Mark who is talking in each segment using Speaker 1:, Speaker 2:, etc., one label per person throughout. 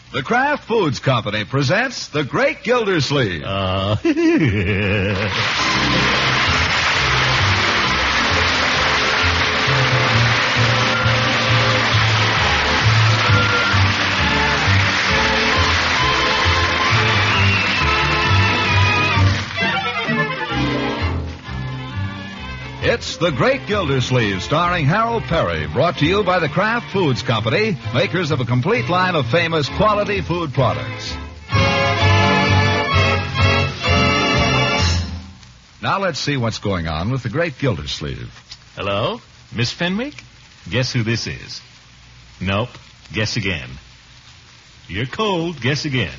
Speaker 1: The Kraft Foods Company presents The Great Gildersleeve. It's The Great Gildersleeve, starring Harold Perry, brought to you by the Kraft Foods Company, makers of a complete line of famous quality food products. Now let's see what's going on with The Great Gildersleeve.
Speaker 2: Hello? Miss Fenwick? Guess who this is? Nope. Guess again. You're cold. Guess again.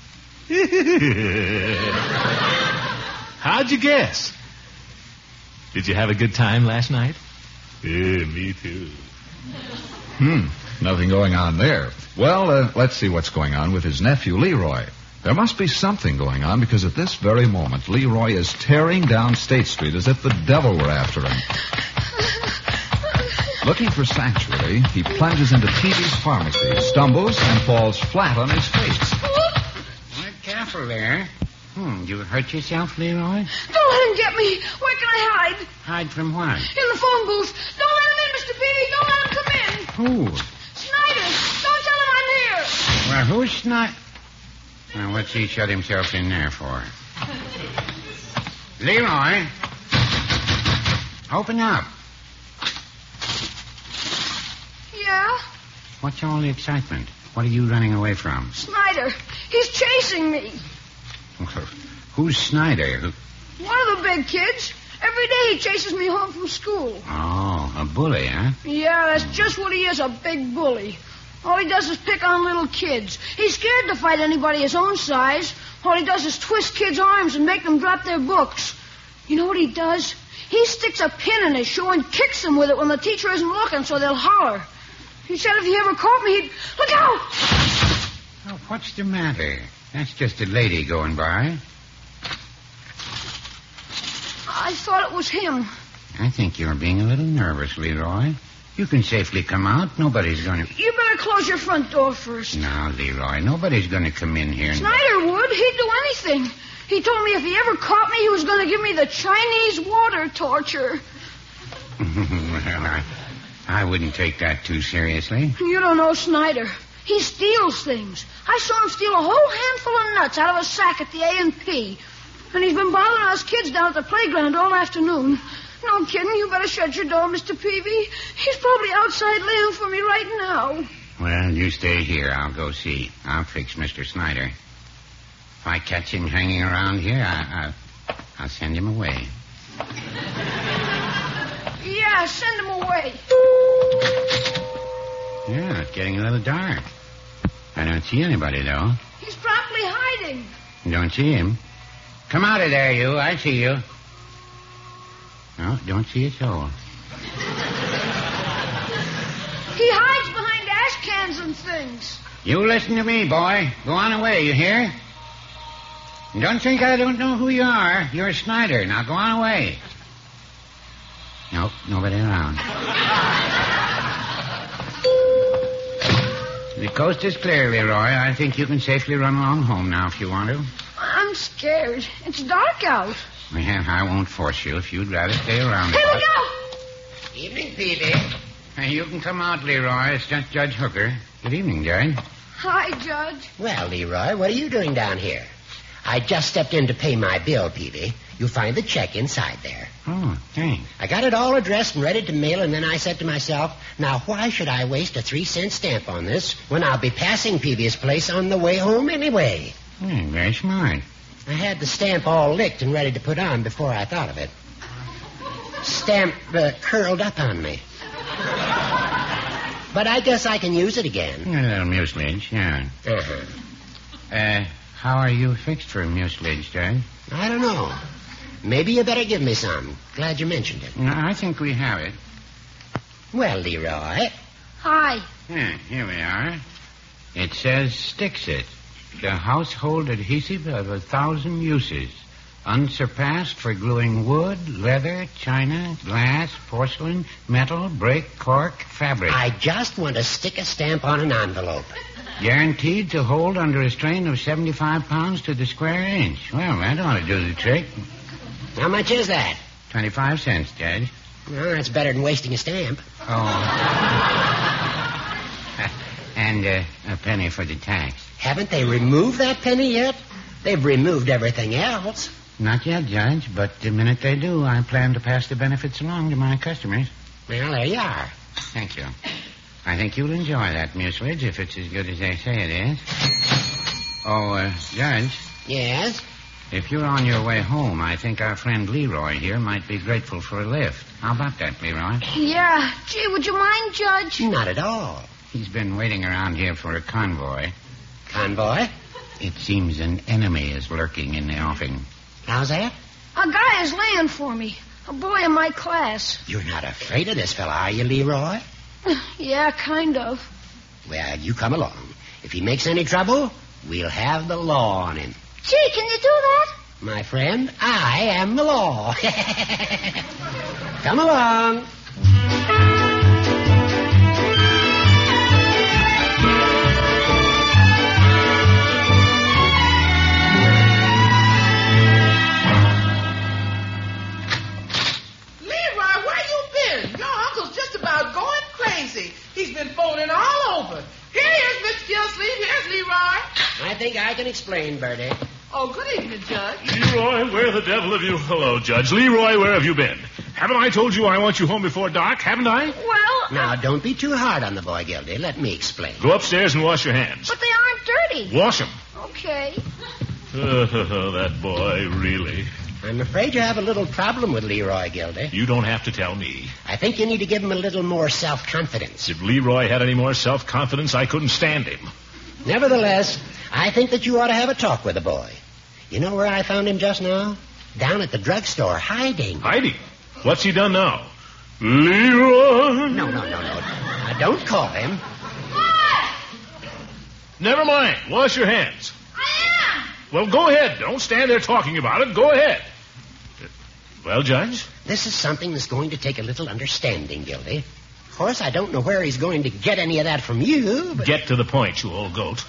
Speaker 2: How'd you guess? Did you have a good time last night? Yeah, me too.
Speaker 1: Nothing going on there. Well, let's see what's going on with his nephew, Leroy. There must be something going on because at this very moment, Leroy is tearing down State Street as if the devil were after him. Looking for sanctuary, he plunges into Peavy's pharmacy, stumbles, and falls flat on his face.
Speaker 3: Well, careful there. You hurt yourself, Leroy?
Speaker 4: Don't let him get me. Where can I hide?
Speaker 3: Hide from what?
Speaker 4: In the phone booth. Don't let him in, Mr. Peavy. Don't let him come in.
Speaker 3: Who?
Speaker 4: Snyder. Don't tell him I'm here.
Speaker 3: Well, who's not? Well, what's he shut himself in there for? Leroy? Open up.
Speaker 4: Yeah?
Speaker 3: What's all the excitement? What are you running away from?
Speaker 4: Snyder. He's chasing me.
Speaker 3: Who's Snyder?
Speaker 4: One of the big kids. Every day he chases me home from school.
Speaker 3: Oh, a bully, huh?
Speaker 4: Yeah, that's just what he is, a big bully. All he does is pick on little kids. He's scared to fight anybody his own size. All he does is twist kids' arms and make them drop their books. You know what he does? He sticks a pin in his shoe and kicks them with it when the teacher isn't looking so they'll holler. He said if he ever caught me, he'd... Look out!
Speaker 3: Oh, what's the matter? That's just a lady going by.
Speaker 4: I thought it was him.
Speaker 3: I think you're being a little nervous, Leroy. You can safely come out. Nobody's going to...
Speaker 4: You better close your front door first.
Speaker 3: No, Leroy, nobody's going to come in here.
Speaker 4: Snyder would. He'd do anything. He told me if he ever caught me, he was going to give me the Chinese water torture.
Speaker 3: Well, I wouldn't take that too seriously.
Speaker 4: You don't know Snyder. He steals things. I saw him steal a whole handful of nuts out of a sack at the A&P. And he's been bothering us kids down at the playground all afternoon. No kidding. You better shut your door, Mr. Peavy. He's probably outside laying for me right now.
Speaker 3: Well, you stay here. I'll go see. I'll fix Mr. Snyder. If I catch him hanging around here, I'll send him away.
Speaker 4: Yeah, send him away.
Speaker 3: Yeah, it's getting a little dark. I don't see anybody, though.
Speaker 4: He's probably hiding.
Speaker 3: You don't see him? Come out of there, you. I see you. No, don't see a soul.
Speaker 4: He hides behind ash cans and things.
Speaker 3: You listen to me, boy. Go on away, you hear? Don't think I don't know who you are. You're Snyder. Now go on away. Nope, nobody around. The coast is clear, Leroy. I think you can safely run along home now if you want to.
Speaker 4: I'm scared. It's dark out.
Speaker 3: Well, I won't force you if you'd rather stay around.
Speaker 4: Hey, look out!
Speaker 3: Evening, Peavy. You can come out, Leroy. It's just Judge Hooker. Good evening, Judge.
Speaker 4: Hi, Judge.
Speaker 5: Well, Leroy, what are you doing down here? I just stepped in to pay my bill, Peavy. You'll find the check inside there.
Speaker 3: Oh, thanks.
Speaker 5: I got it all addressed and ready to mail, and then I said to myself, now why should I waste a 3-cent stamp on this when I'll be passing Peavy's place on the way home anyway?
Speaker 3: Very smart.
Speaker 5: I had the stamp all licked and ready to put on before I thought of it. Stamp curled up on me. But I guess I can use it again.
Speaker 3: A little mucilage, yeah.
Speaker 5: Uh-huh.
Speaker 3: How are you fixed for mucilage, Judge?
Speaker 5: I don't know. Maybe you better give me some. Glad you mentioned it.
Speaker 3: No, I think we have it.
Speaker 5: Well, Leroy.
Speaker 4: Hi.
Speaker 3: Yeah, here we are. It says Stix-It, the household adhesive of 1,000 uses. Unsurpassed for gluing wood, leather, china, glass, porcelain, metal, brick, cork, fabric.
Speaker 5: I just want to stick a stamp on an envelope.
Speaker 3: Guaranteed to hold under a strain of 75 pounds to the square inch. Well, that ought to do the trick.
Speaker 5: How much is that?
Speaker 3: 25 cents, Judge.
Speaker 5: Well, that's better than wasting a stamp.
Speaker 3: Oh. And a penny for the tax.
Speaker 5: Haven't they removed that penny yet? They've removed everything else.
Speaker 3: Not yet, Judge, but the minute they do, I plan to pass the benefits along to my customers.
Speaker 5: Well, there you are.
Speaker 3: Thank you. I think you'll enjoy that mucilage if it's as good as they say it is. Oh, Judge,
Speaker 5: Yes?
Speaker 3: if you're on your way home, I think our friend Leroy here might be grateful for a lift. How about that, Leroy?
Speaker 4: Yeah. Gee, would you mind, Judge?
Speaker 5: Not at all.
Speaker 3: He's been waiting around here for a convoy.
Speaker 5: Convoy?
Speaker 3: It seems an enemy is lurking in the offing.
Speaker 5: How's that?
Speaker 4: A guy is laying for me. A boy in my class.
Speaker 5: You're not afraid of this fella, are you, Leroy?
Speaker 4: Yeah, kind of.
Speaker 5: Well, you come along. If he makes any trouble, we'll have the law on him.
Speaker 4: Gee, can you do that?
Speaker 5: My friend, I am the law. Come along.
Speaker 6: He's been phoning all over. Here's Mr. Gillsleeve. Here's Leroy.
Speaker 5: I think I can explain, Bertie.
Speaker 6: Oh, good evening, Judge.
Speaker 2: Leroy, where the devil have you... Hello, Judge. Leroy, where have you been? Haven't I told you I want you home before dark? Haven't I?
Speaker 4: Well,
Speaker 5: Now, don't be too hard on the boy, Gildy. Let me explain.
Speaker 2: Go upstairs and wash your hands.
Speaker 4: but they aren't dirty.
Speaker 2: Wash them.
Speaker 4: Okay.
Speaker 2: That boy, really.
Speaker 5: I'm afraid you have a little problem with Leroy, Gildy.
Speaker 2: You don't have to tell me.
Speaker 5: I think you need to give him a little more self-confidence.
Speaker 2: If Leroy had any more self-confidence, I couldn't stand him.
Speaker 5: Nevertheless, I think that you ought to have a talk with the boy. You know where I found him just now? Down at the drugstore, hiding.
Speaker 2: Hiding? What's he done now? Leroy!
Speaker 5: No. Now, don't call him.
Speaker 2: Never mind. Wash your hands.
Speaker 4: I am.
Speaker 2: Well, go ahead. Don't stand there talking about it. Go ahead. Well, Judge?
Speaker 5: This is something that's going to take a little understanding, Gildy. Of course, I don't know where he's going to get any of that from you, but...
Speaker 2: Get to the point, you old goat.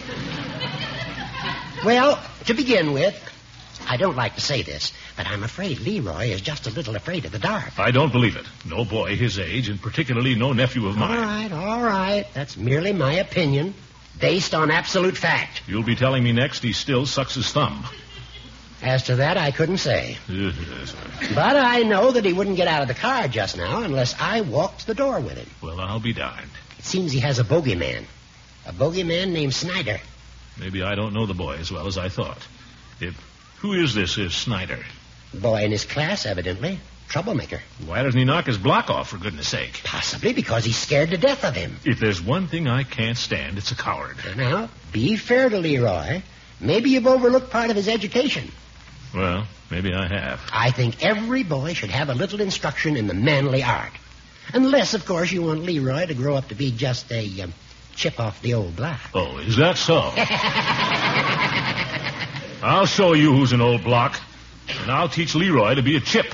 Speaker 5: Well, to begin with, I don't like to say this, but I'm afraid Leroy is just a little afraid of the dark.
Speaker 2: I don't believe it. No boy his age, and particularly no nephew of mine.
Speaker 5: All right. That's merely my opinion, based on absolute fact.
Speaker 2: You'll be telling me next he still sucks his thumb.
Speaker 5: As to that, I couldn't say. But I know that he wouldn't get out of the car just now unless I walked the door with him.
Speaker 2: Well, I'll be darned.
Speaker 5: It seems he has a bogeyman. A bogeyman named Snyder.
Speaker 2: Maybe I don't know the boy as well as I thought. Who is this Snyder?
Speaker 5: Boy in his class, evidently. Troublemaker.
Speaker 2: Why doesn't he knock his block off, for goodness sake?
Speaker 5: Possibly because he's scared to death of him.
Speaker 2: If there's one thing I can't stand, it's a coward.
Speaker 5: Now, be fair to Leroy. Maybe you've overlooked part of his education.
Speaker 2: Well, maybe I have.
Speaker 5: I think every boy should have a little instruction in the manly art. Unless, of course, you want Leroy to grow up to be just a chip off the old block.
Speaker 2: Oh, is that so? I'll show you who's an old block, and I'll teach Leroy to be a chip.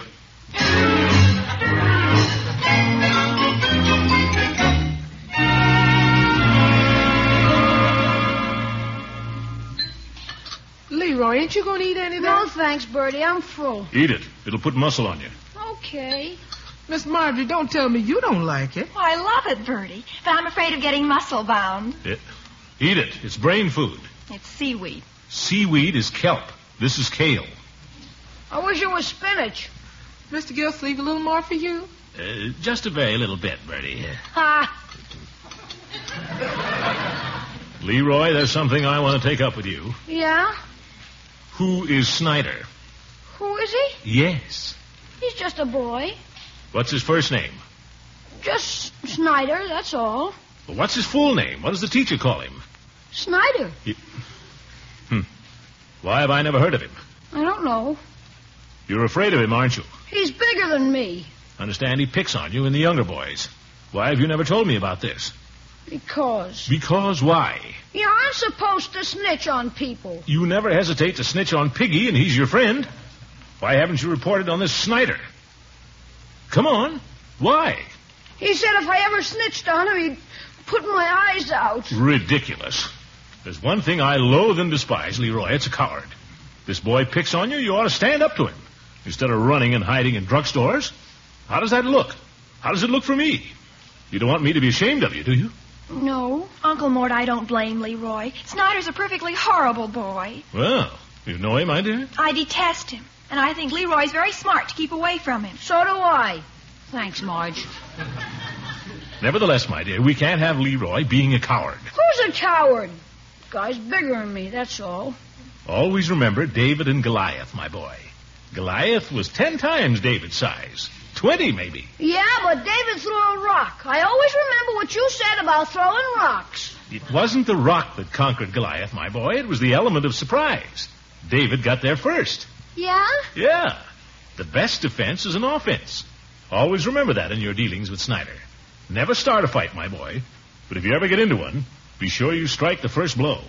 Speaker 6: Leroy, ain't you going to eat any of
Speaker 4: No,
Speaker 6: that?
Speaker 4: thanks, Bertie. I'm full.
Speaker 2: Eat it. It'll put muscle on you.
Speaker 4: Okay.
Speaker 6: Miss Marjorie, don't tell me you don't like it.
Speaker 7: Oh, I love it, Bertie. But I'm afraid of getting muscle bound.
Speaker 2: Eat it. It's brain food.
Speaker 7: It's seaweed.
Speaker 2: Seaweed is kelp. This is kale.
Speaker 4: I wish it was spinach.
Speaker 6: Mr. Gillsleeve, a little more for you?
Speaker 2: Just a very little bit, Bertie.
Speaker 4: Ha!
Speaker 2: Leroy, there's something I want to take up with you.
Speaker 4: Yeah?
Speaker 2: Who is Snyder?
Speaker 4: Who is he?
Speaker 2: Yes.
Speaker 4: He's just a boy.
Speaker 2: What's his first name?
Speaker 4: Just Snyder, that's all.
Speaker 2: Well, what's his full name? What does the teacher call him?
Speaker 4: Snyder.
Speaker 2: Why have I never heard of him?
Speaker 4: I don't know.
Speaker 2: You're afraid of him, aren't you?
Speaker 4: He's bigger than me.
Speaker 2: Understand he picks on you and the younger boys. Why have you never told me about this?
Speaker 4: Because.
Speaker 2: Because why?
Speaker 4: You aren't supposed to snitch on people.
Speaker 2: You never hesitate to snitch on Piggy, and he's your friend. Why haven't you reported on this Snyder? Come on. Why?
Speaker 4: He said if I ever snitched on him, he'd put my eyes out.
Speaker 2: Ridiculous. There's one thing I loathe and despise, Leroy. It's a coward. This boy picks on you, you ought to stand up to him. Instead of running and hiding in drugstores. How does that look? How does it look for me? You don't want me to be ashamed of you, do you?
Speaker 4: No.
Speaker 7: Uncle Mort, I don't blame Leroy. Snyder's a perfectly horrible boy.
Speaker 2: Well, you know him, I dear?
Speaker 7: I detest him. And I think Leroy's very smart to keep away from him.
Speaker 4: So do I. Thanks, Marge.
Speaker 2: Nevertheless, my dear, we can't have Leroy being a coward.
Speaker 4: Who's a coward? The guy's bigger than me, that's all.
Speaker 2: Always remember David and Goliath, my boy. Goliath was 10 times David's size. 20, maybe.
Speaker 4: Yeah, but David threw a rock. I always remember what you said about throwing rocks.
Speaker 2: It wasn't the rock that conquered Goliath, my boy. It was the element of surprise. David got there first.
Speaker 4: Yeah?
Speaker 2: Yeah. The best defense is an offense. Always remember that in your dealings with Snyder. Never start a fight, my boy. But if you ever get into one, be sure you strike the first blow.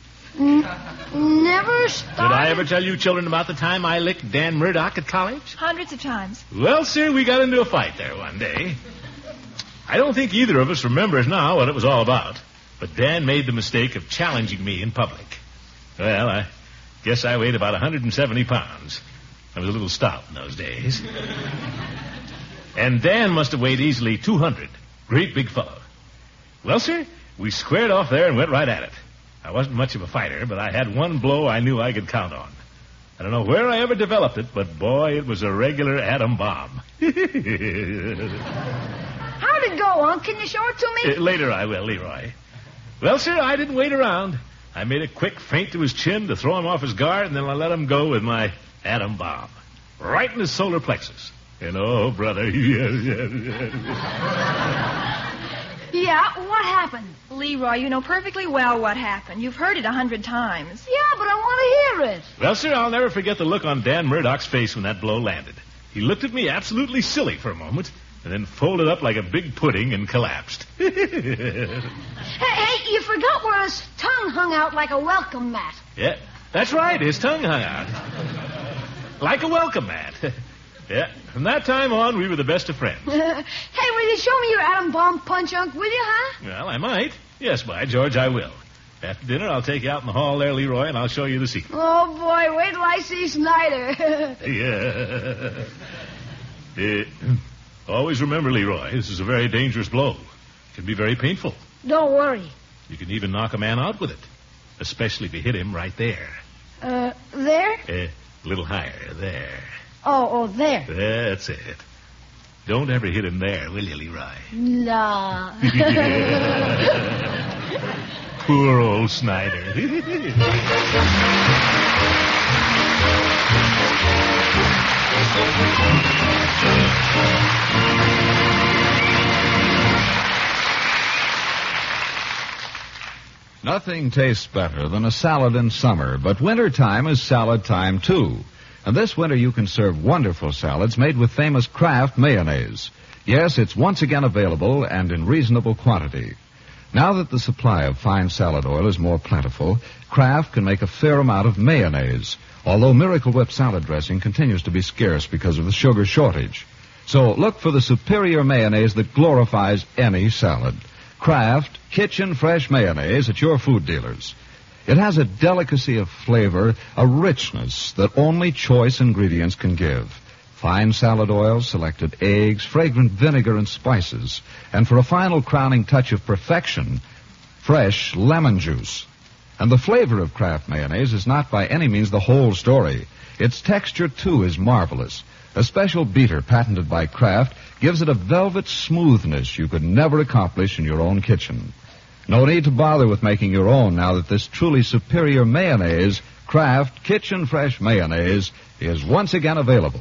Speaker 4: Never started.
Speaker 2: Did I ever tell you children about the time I licked Dan Murdoch at college?
Speaker 7: Hundreds of times.
Speaker 2: Well, sir, we got into a fight there one day. I don't think either of us remembers now what it was all about. But Dan made the mistake of challenging me in public. Well, I guess I weighed about 170 pounds. I was a little stout in those days. And Dan must have weighed easily 200. Great big fellow. Well, sir, we squared off there and went right at it. I wasn't much of a fighter, but I had one blow I knew I could count on. I don't know where I ever developed it, but boy, it was a regular atom bomb.
Speaker 4: How'd it go, Unc? Can you show it to me?
Speaker 2: Later I will, Leroy. Well, sir, I didn't wait around. I made a quick feint to his chin to throw him off his guard, and then I let him go with my atom bomb. Right in his solar plexus. And oh, brother.
Speaker 4: Yeah, what happened?
Speaker 7: Leroy, you know perfectly well what happened. You've heard it 100 times.
Speaker 4: Yeah, but I want to hear it.
Speaker 2: Well, sir, I'll never forget the look on Dan Murdoch's face when that blow landed. He looked at me absolutely silly for a moment, and then folded up like a big pudding and collapsed.
Speaker 4: Hey, you forgot where his tongue hung out like a welcome mat.
Speaker 2: Yeah, that's right. His tongue hung out. Like a welcome mat. Yeah, from that time on, we were the best of friends.
Speaker 4: Hey, will you show me your atom bomb punch, Unc, will you, huh?
Speaker 2: Well, I might. Yes, by George, I will. After dinner, I'll take you out in the hall there, Leroy, and I'll show you the secret.
Speaker 4: Oh, boy, wait till I see Snyder.
Speaker 2: Yeah. Always remember, Leroy, this is a very dangerous blow. It can be very painful.
Speaker 4: Don't worry.
Speaker 2: You can even knock a man out with it, especially if you hit him right there.
Speaker 4: There?
Speaker 2: A little higher, there.
Speaker 4: Oh, there.
Speaker 2: That's it. Don't ever hit him there, will you, Leroy?
Speaker 4: Nah.
Speaker 2: Poor old Snyder.
Speaker 1: Nothing tastes better than a salad in summer, but wintertime is salad time, too. And this winter you can serve wonderful salads made with famous Kraft mayonnaise. Yes, it's once again available and in reasonable quantity. Now that the supply of fine salad oil is more plentiful, Kraft can make a fair amount of mayonnaise, although Miracle Whip salad dressing continues to be scarce because of the sugar shortage. So look for the superior mayonnaise that glorifies any salad. Kraft Kitchen Fresh Mayonnaise at your food dealers. It has a delicacy of flavor, a richness that only choice ingredients can give. Fine salad oil, selected eggs, fragrant vinegar, and spices. And for a final crowning touch of perfection, fresh lemon juice. And the flavor of Kraft mayonnaise is not by any means the whole story. Its texture, too, is marvelous. A special beater patented by Kraft gives it a velvet smoothness you could never accomplish in your own kitchen. No need to bother with making your own now that this truly superior mayonnaise, Kraft Kitchen Fresh Mayonnaise, is once again available.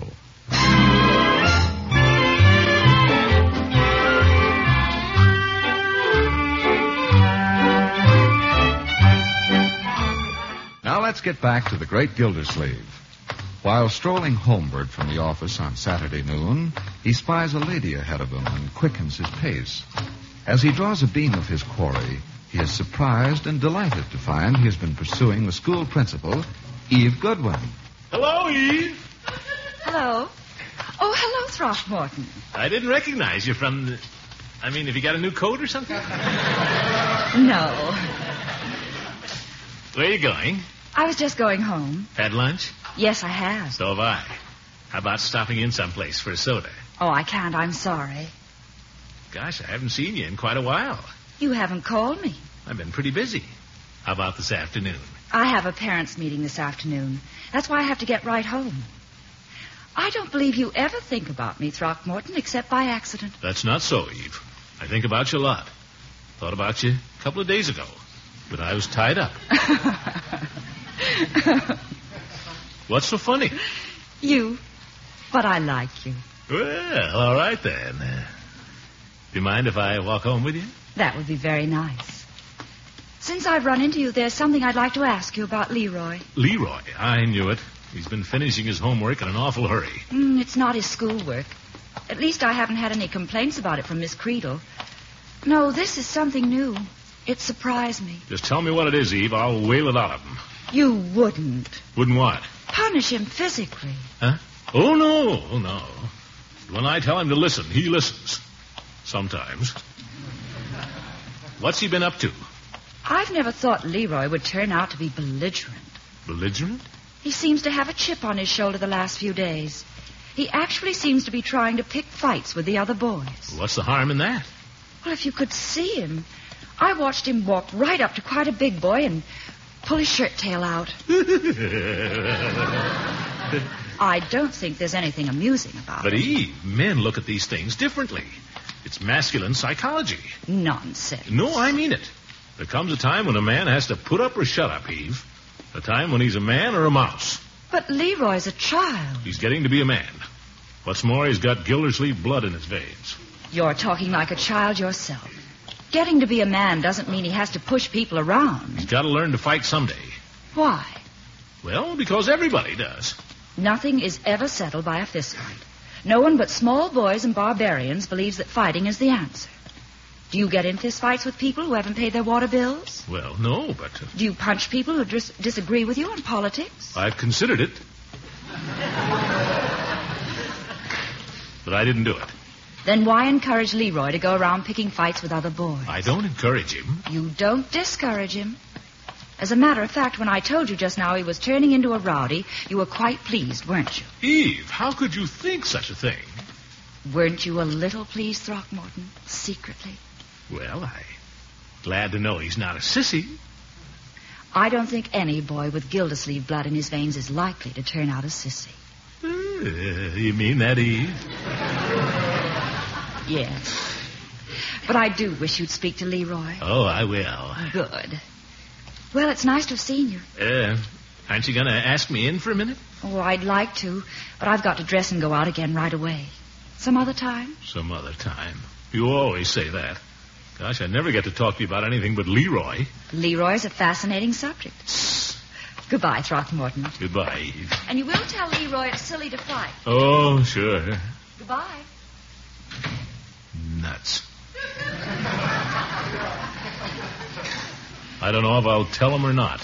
Speaker 1: Now let's get back to the great Gildersleeve. While strolling homeward from the office on Saturday noon, he spies a lady ahead of him and quickens his pace. As he draws a beam of his quarry, he is surprised and delighted to find he has been pursuing the school principal, Eve Goodwin.
Speaker 2: Hello, Eve.
Speaker 7: Hello. Oh, hello, Throckmorton.
Speaker 2: I didn't recognize you from the... have you got a new coat or something?
Speaker 7: No.
Speaker 2: Where are you going?
Speaker 7: I was just going home.
Speaker 2: Had lunch?
Speaker 7: Yes, I have.
Speaker 2: So have I. How about stopping in someplace for a soda?
Speaker 7: Oh, I can't. I'm sorry.
Speaker 2: Gosh, I haven't seen you in quite a while.
Speaker 7: You haven't called me.
Speaker 2: I've been pretty busy. How about this afternoon?
Speaker 7: I have a parents' meeting this afternoon. That's why I have to get right home. I don't believe you ever think about me, Throckmorton, except by accident.
Speaker 2: That's not so, Eve. I think about you a lot. Thought about you a couple of days ago, but I was tied up. What's so funny?
Speaker 7: You. But I like you.
Speaker 2: Well, all right then. Do you mind if I walk home with you?
Speaker 7: That would be very nice. Since I've run into you, there's something I'd like to ask you about Leroy.
Speaker 2: Leroy? I knew it. He's been finishing his homework in an awful hurry.
Speaker 7: It's not his schoolwork. At least I haven't had any complaints about it from Miss Creedle. No, this is something new. It surprised me.
Speaker 2: Just tell me what it is, Eve. I'll whale it out of him.
Speaker 7: You wouldn't.
Speaker 2: Wouldn't what?
Speaker 7: Punish him physically.
Speaker 2: Huh? Oh, no. Oh, no. When I tell him to listen, he listens. Sometimes. What's he been up to?
Speaker 7: I've never thought Leroy would turn out to be belligerent.
Speaker 2: Belligerent?
Speaker 7: He seems to have a chip on his shoulder the last few days. He actually seems to be trying to pick fights with the other boys.
Speaker 2: What's the harm in that?
Speaker 7: Well, if you could see him. I watched him walk right up to quite a big boy and pull his shirt tail out. I don't think there's anything amusing about it.
Speaker 2: But, Eve, men look at these things differently. It's masculine psychology.
Speaker 7: Nonsense.
Speaker 2: No, I mean it. There comes a time when a man has to put up or shut up, Eve. A time when he's a man or a mouse.
Speaker 7: But Leroy's a child.
Speaker 2: He's getting to be a man. What's more, he's got Gildersleeve blood in his veins.
Speaker 7: You're talking like a child yourself. Getting to be a man doesn't mean he has to push people around.
Speaker 2: He's got to learn to fight someday.
Speaker 7: Why?
Speaker 2: Well, because everybody does.
Speaker 7: Nothing is ever settled by a fistfight. No one but small boys and barbarians believes that fighting is the answer. Do you get in fistfights with people who haven't paid their water bills?
Speaker 2: Well, no, but...
Speaker 7: Do you punch people who disagree with you on politics?
Speaker 2: I've considered it. But I didn't do it.
Speaker 7: Then why encourage Leroy to go around picking fights with other boys?
Speaker 2: I don't encourage him.
Speaker 7: You don't discourage him. As a matter of fact, when I told you just now he was turning into a rowdy, you were quite pleased, weren't you?
Speaker 2: Eve, how could you think such a thing?
Speaker 7: Weren't you a little pleased, Throckmorton, secretly?
Speaker 2: Well, I'm glad to know he's not a sissy.
Speaker 7: I don't think any boy with Gildersleeve blood in his veins is likely to turn out a sissy.
Speaker 2: You mean that, Eve?
Speaker 7: Yes. But I do wish you'd speak to Leroy.
Speaker 2: Oh, I will.
Speaker 7: Good. Well, it's nice to have seen you.
Speaker 2: Aren't you going to ask me in for a minute?
Speaker 7: Oh, I'd like to, but I've got to dress and go out again right away. Some other time?
Speaker 2: Some other time. You always say that. Gosh, I never get to talk to you about anything but Leroy.
Speaker 7: Leroy's a fascinating subject. Goodbye, Throckmorton.
Speaker 2: Goodbye, Eve.
Speaker 7: And you will tell Leroy it's silly to fight.
Speaker 2: Oh, sure.
Speaker 7: Goodbye.
Speaker 2: Nuts. I don't know if I'll tell him or not.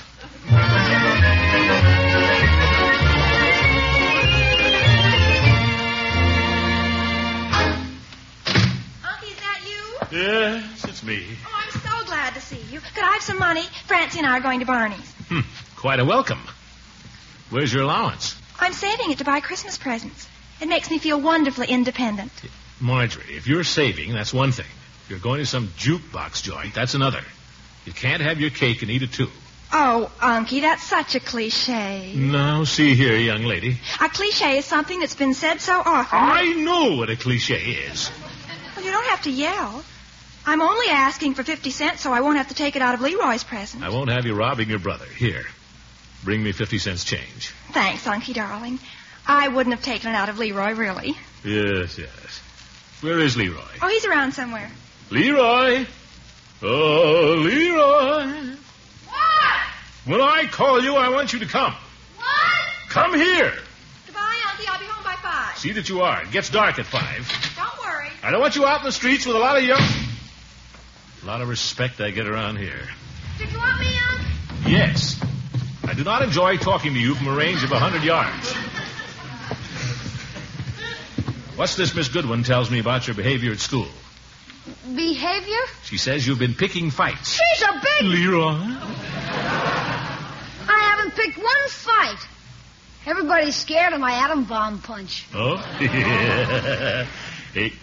Speaker 8: Unky, is that you?
Speaker 2: Yes, it's me.
Speaker 8: Oh, I'm so glad to see you. Could I have some money? Francie and I are going to Barney's.
Speaker 2: Quite a welcome. Where's your allowance?
Speaker 8: I'm saving it to buy Christmas presents. It makes me feel wonderfully independent.
Speaker 2: Marjorie, if you're saving, that's one thing. If you're going to some jukebox joint, that's another. You can't have your cake and eat it too.
Speaker 8: Oh, Unky, that's such a cliche.
Speaker 2: Now, see here, young lady.
Speaker 8: A cliche is something that's been said so often.
Speaker 2: I know what a cliche is.
Speaker 8: Well, you don't have to yell. I'm only asking for 50 cents so I won't have to take it out of Leroy's present.
Speaker 2: I won't have you robbing your brother. Here, bring me 50 cents change.
Speaker 8: Thanks, Unky, darling. I wouldn't have taken it out of Leroy, really.
Speaker 2: Yes. Where is Leroy?
Speaker 8: Oh, he's around somewhere.
Speaker 2: Leroy! Oh, Leroy!
Speaker 8: What?
Speaker 2: When I call you, I want you to come.
Speaker 8: What?
Speaker 2: Come here.
Speaker 8: Goodbye, Unky. I'll be home by 5.
Speaker 2: See that you are. It gets dark at 5.
Speaker 8: Don't worry.
Speaker 2: I don't want you out in the streets with a lot of respect I get around here.
Speaker 8: Did you want me, Unc?
Speaker 2: Yes. I do not enjoy talking to you from a range of 100 yards. What's this Miss Goodwin tells me about your behavior at school?
Speaker 4: Behavior?
Speaker 2: She says you've been picking fights.
Speaker 4: She's a big...
Speaker 2: Leroy?
Speaker 4: I haven't picked one fight. Everybody's scared of my atom bomb punch.
Speaker 2: Oh? Hey,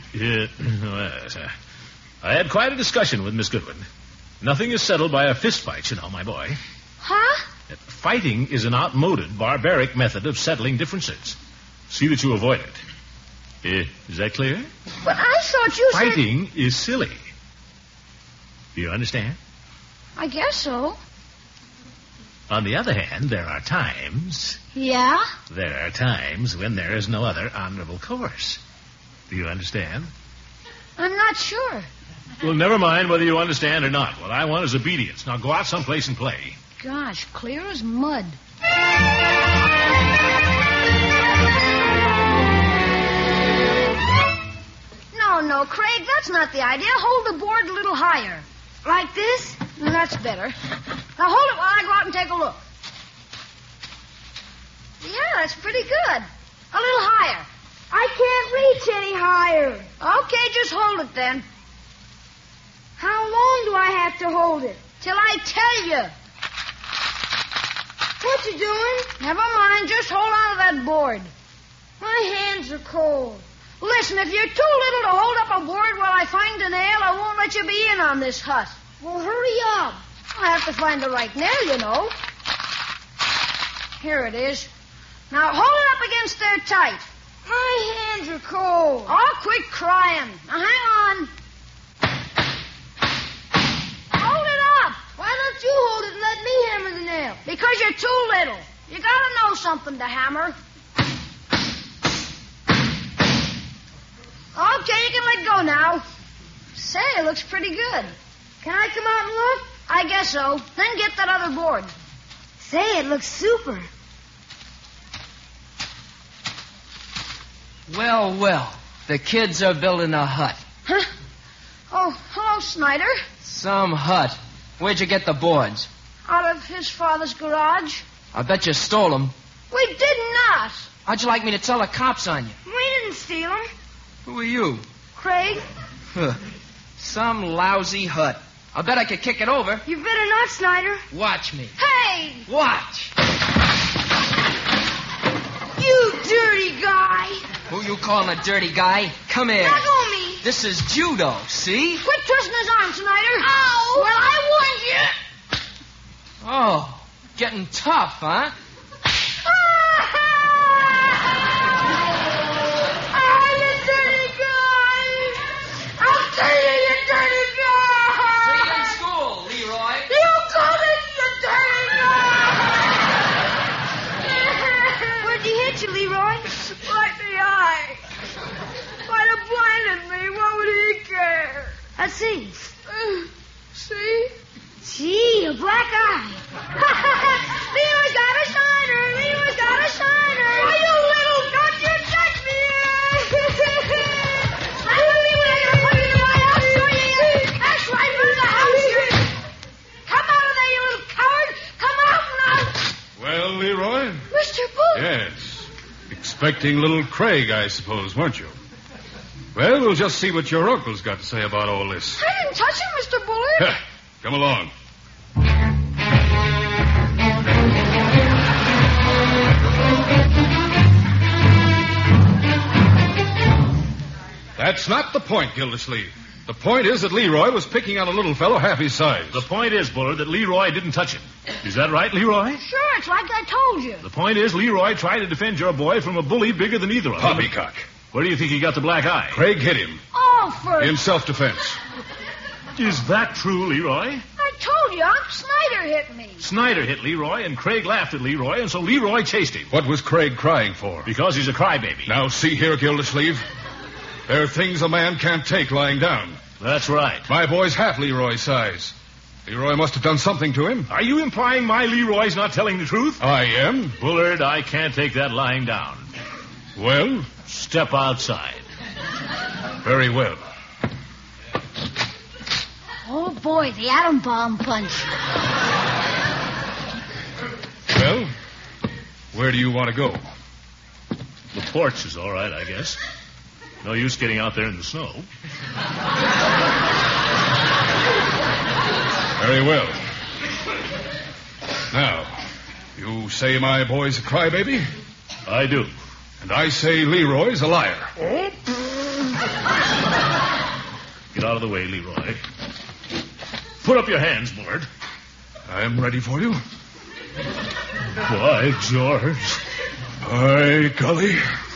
Speaker 2: I had quite a discussion with Miss Goodwin. Nothing is settled by a fist fight, you know, my boy.
Speaker 4: Huh?
Speaker 2: Fighting is an outmoded, barbaric method of settling differences. See that you avoid it. Is that clear?
Speaker 4: But I thought you said...
Speaker 2: Fighting is silly. Do you understand?
Speaker 4: I guess so.
Speaker 2: On the other hand, there are times...
Speaker 4: Yeah?
Speaker 2: There are times when there is no other honorable course. Do you understand?
Speaker 4: I'm not sure.
Speaker 2: Well, never mind whether you understand or not. What I want is obedience. Now go out someplace and play.
Speaker 4: Gosh, clear as mud. No, Craig, that's not the idea. Hold the board a little higher. Like this? That's better. Now hold it while I go out and take a look. Yeah, that's pretty good. A little higher. I can't reach any higher. Okay, just hold it then. How long do I have to hold it? Till I tell you. What you doing? Never mind, just hold on to that board. My hands are cold. Listen, if you're too little to hold up a board while I find a nail, I won't let you be in on this hut. Well, hurry up. I have to find the right nail, you know. Here it is. Now hold it up against there tight. My hands are cold. Oh, quit crying. Now hang on. Hold it up. Why don't you hold it and let me hammer the nail? Because you're too little. You gotta know something to hammer. Okay, you can let go now. Say, it looks pretty good. Can I come out and look? I guess so. Then get that other board. Say, it looks super.
Speaker 9: Well, well. The kids are building a hut.
Speaker 4: Huh? Oh, hello, Snyder.
Speaker 9: Some hut. Where'd you get the boards?
Speaker 4: Out of his father's garage.
Speaker 9: I bet you stole them.
Speaker 4: We did not.
Speaker 9: How'd you like me to tell the cops on you?
Speaker 4: We didn't steal them.
Speaker 9: Who are you?
Speaker 4: Craig.
Speaker 9: Some lousy hut. I bet I could kick it over.
Speaker 4: You better not, Snyder.
Speaker 9: Watch me.
Speaker 4: Hey!
Speaker 9: Watch.
Speaker 4: You dirty guy.
Speaker 9: Who you calling a dirty guy? Come here.
Speaker 4: Let go of me.
Speaker 9: This is judo, see?
Speaker 4: Quit twisting his arm, Snyder. Ow! Well, I warned you.
Speaker 9: Oh, getting tough, huh?
Speaker 4: Leroy? Right in the eye. Might have blinded me. What would he care? Let's see. See? Gee, a black eye. Leroy's got a shiner. Leroy's got a shiner. Why, you little... Don't you touch me. I'm going to be when I got to put you in the right house. That's right, in the house. Come out of there, you little coward. Come out now.
Speaker 10: Well, Leroy?
Speaker 4: Mr. Bull.
Speaker 10: Yes. Expecting little Craig, I suppose, weren't you? Well, we'll just see what your uncle's got to say about all this.
Speaker 4: I didn't touch him, Mr. Bullard.
Speaker 10: Come along. That's not the point, Gildersleeve. The point is that Leroy was picking on a little fellow half his size.
Speaker 2: The point is, Bullard, that Leroy didn't touch him. Is that right, Leroy?
Speaker 4: Sure, it's like I told you.
Speaker 2: The point is, Leroy tried to defend your boy from a bully bigger than either of them.
Speaker 10: Poppycock.
Speaker 2: Where do you think he got the black eye?
Speaker 10: Craig hit him.
Speaker 4: Oh, for...
Speaker 10: In self-defense.
Speaker 2: Is that true, Leroy?
Speaker 4: I told you, Unc Snyder hit me.
Speaker 2: Snyder hit Leroy, and Craig laughed at Leroy, and so Leroy chased him.
Speaker 10: What was Craig crying for?
Speaker 2: Because he's a crybaby.
Speaker 10: Now, see here, Gildersleeve. There are things a man can't take lying down.
Speaker 2: That's right.
Speaker 10: My boy's half Leroy's size. Leroy must have done something to him.
Speaker 2: Are you implying my Leroy's not telling the truth?
Speaker 10: I am.
Speaker 2: Bullard, I can't take that lying down.
Speaker 10: Well?
Speaker 2: Step outside.
Speaker 10: Very well.
Speaker 4: Oh, boy, the atom bomb punch.
Speaker 10: Well, where do you want to go?
Speaker 2: The porch is all right, I guess. No use getting out there in the snow.
Speaker 10: Very well. Now, you say my boy's a crybaby?
Speaker 2: I do.
Speaker 10: And I say Leroy's a liar.
Speaker 2: Get out of the way, Leroy. Put up your hands, Mort.
Speaker 10: I'm ready for you.
Speaker 2: Why, George?
Speaker 10: By golly.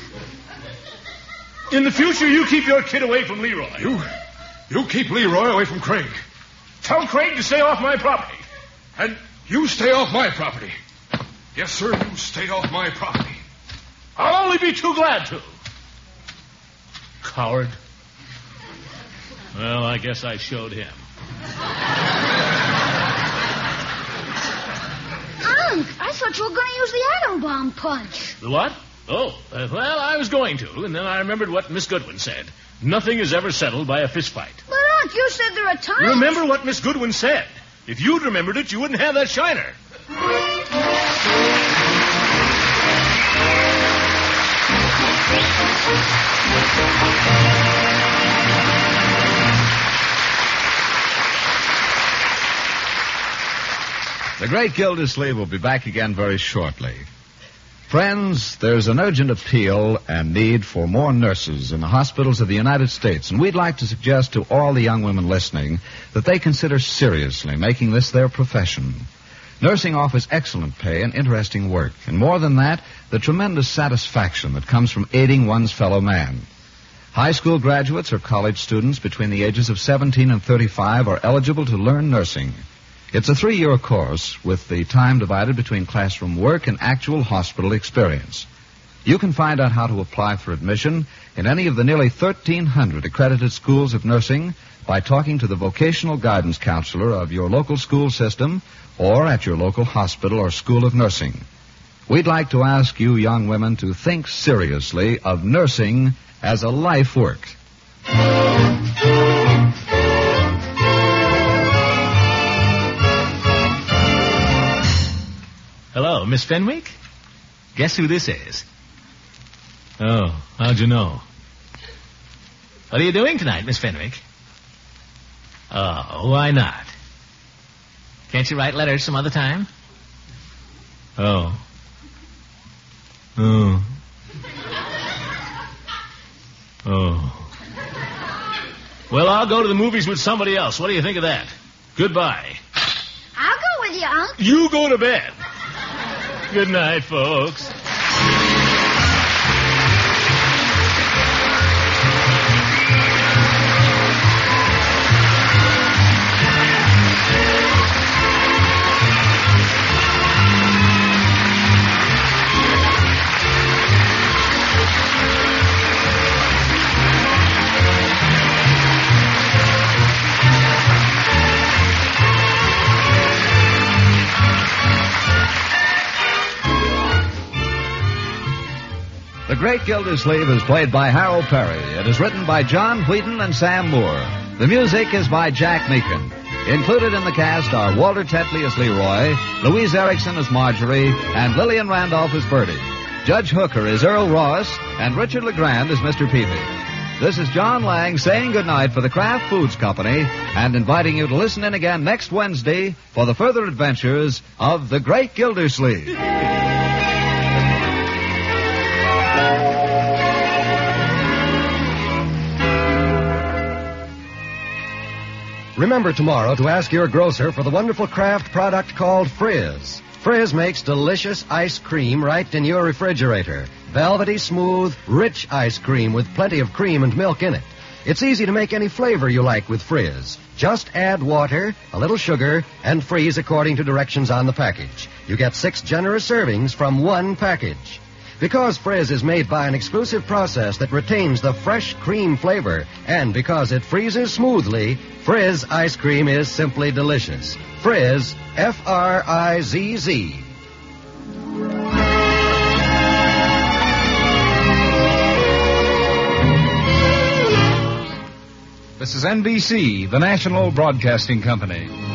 Speaker 2: In the future, you keep your kid away from Leroy.
Speaker 10: You keep Leroy away from Craig.
Speaker 2: Tell Craig to stay off my property.
Speaker 10: And you stay off my property. Yes, sir, you stay off my property.
Speaker 2: I'll only be too glad to. Coward. Well, I guess I showed him.
Speaker 4: Unc, I thought you were going to use the atom bomb punch.
Speaker 2: The what? Oh, well, I was going to, and then I remembered what Miss Goodwin said. Nothing is ever settled by a fist fight.
Speaker 4: But, Unc, you said there are times...
Speaker 2: Remember what Miss Goodwin said. If you'd remembered it, you wouldn't have that shiner.
Speaker 1: The Great Gildersleeve will be back again very shortly. Friends, there's an urgent appeal and need for more nurses in the hospitals of the United States, and we'd like to suggest to all the young women listening that they consider seriously making this their profession. Nursing offers excellent pay and interesting work, and more than that, the tremendous satisfaction that comes from aiding one's fellow man. High school graduates or college students between the ages of 17 and 35 are eligible to learn nursing. It's a 3-year course with the time divided between classroom work and actual hospital experience. You can find out how to apply for admission in any of the nearly 1,300 accredited schools of nursing by talking to the vocational guidance counselor of your local school system or at your local hospital or school of nursing. We'd like to ask you young women to think seriously of nursing as a life work.
Speaker 2: Hello, Miss Fenwick? Guess who this is? Oh, how'd you know? What are you doing tonight, Miss Fenwick? Oh, why not? Can't you write letters some other time? Oh. Oh. Oh. Well, I'll go to the movies with somebody else. What do you think of that? Goodbye.
Speaker 4: I'll go with you, Unc.
Speaker 2: You go to bed. Good night, folks.
Speaker 1: The Great Gildersleeve is played by Harold Perry. It is written by John Wheaton and Sam Moore. The music is by Jack Meakin. Included in the cast are Walter Tetley as Leroy, Louise Erickson as Marjorie, and Lillian Randolph as Bertie. Judge Hooker is Earl Ross, and Richard LeGrand is Mr. Peavy. This is John Lang saying goodnight for the Kraft Foods Company and inviting you to listen in again next Wednesday for the further adventures of the Great Gildersleeve.
Speaker 11: Remember tomorrow to ask your grocer for the wonderful Kraft product called Frizz. Frizz makes delicious ice cream right in your refrigerator. Velvety, smooth, rich ice cream with plenty of cream and milk in it. It's easy to make any flavor you like with Frizz. Just add water, a little sugar, and freeze according to directions on the package. You get 6 generous servings from one package. Because Frizz is made by an exclusive process that retains the fresh cream flavor, and because it freezes smoothly, Frizz ice cream is simply delicious. Frizz, F-R-I-Z-Z.
Speaker 12: This is NBC, the National Broadcasting Company.